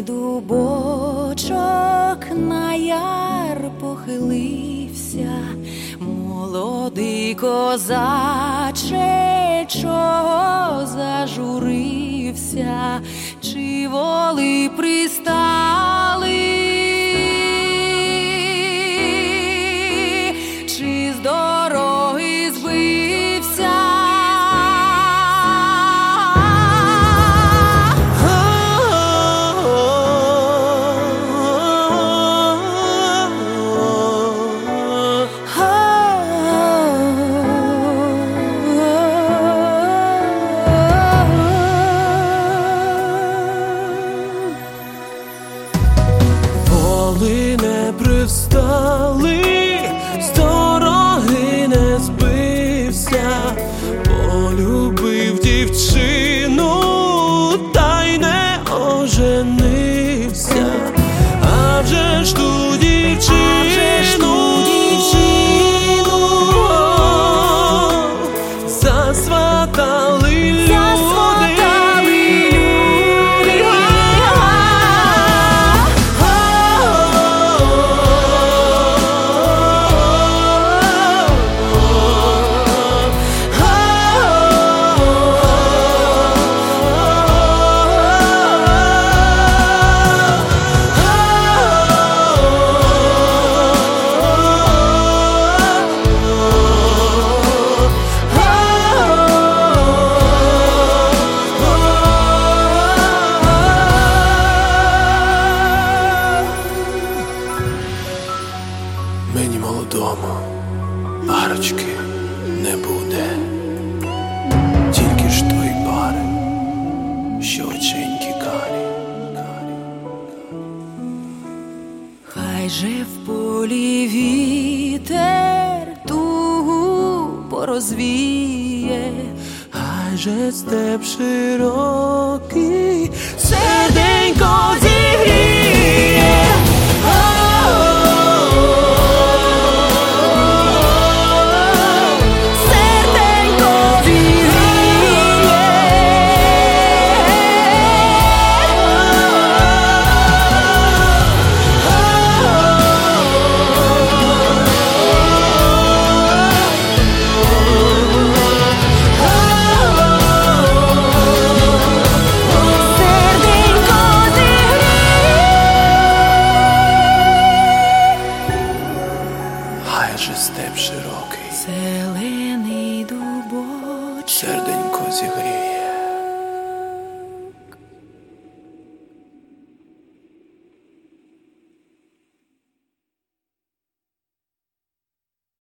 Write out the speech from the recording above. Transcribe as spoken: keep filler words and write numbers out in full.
дубочок на яр похилився, молодий козаче, чого зажурився, чи воли пристали, чи з дороги збився? Воли не пристали, з дороги не збився, полюбив дівчину, та й не оженився. А вже ж ту дівчину засватали люди. Мені молодому парочки не буде, тільки ж той пари, що оченьки карі, карі. Хай же в полі вітер тугу порозвіє, Хай же степ широкий серденько зігріє. Хай же степ широкий зелений дубочок серденько зігріє.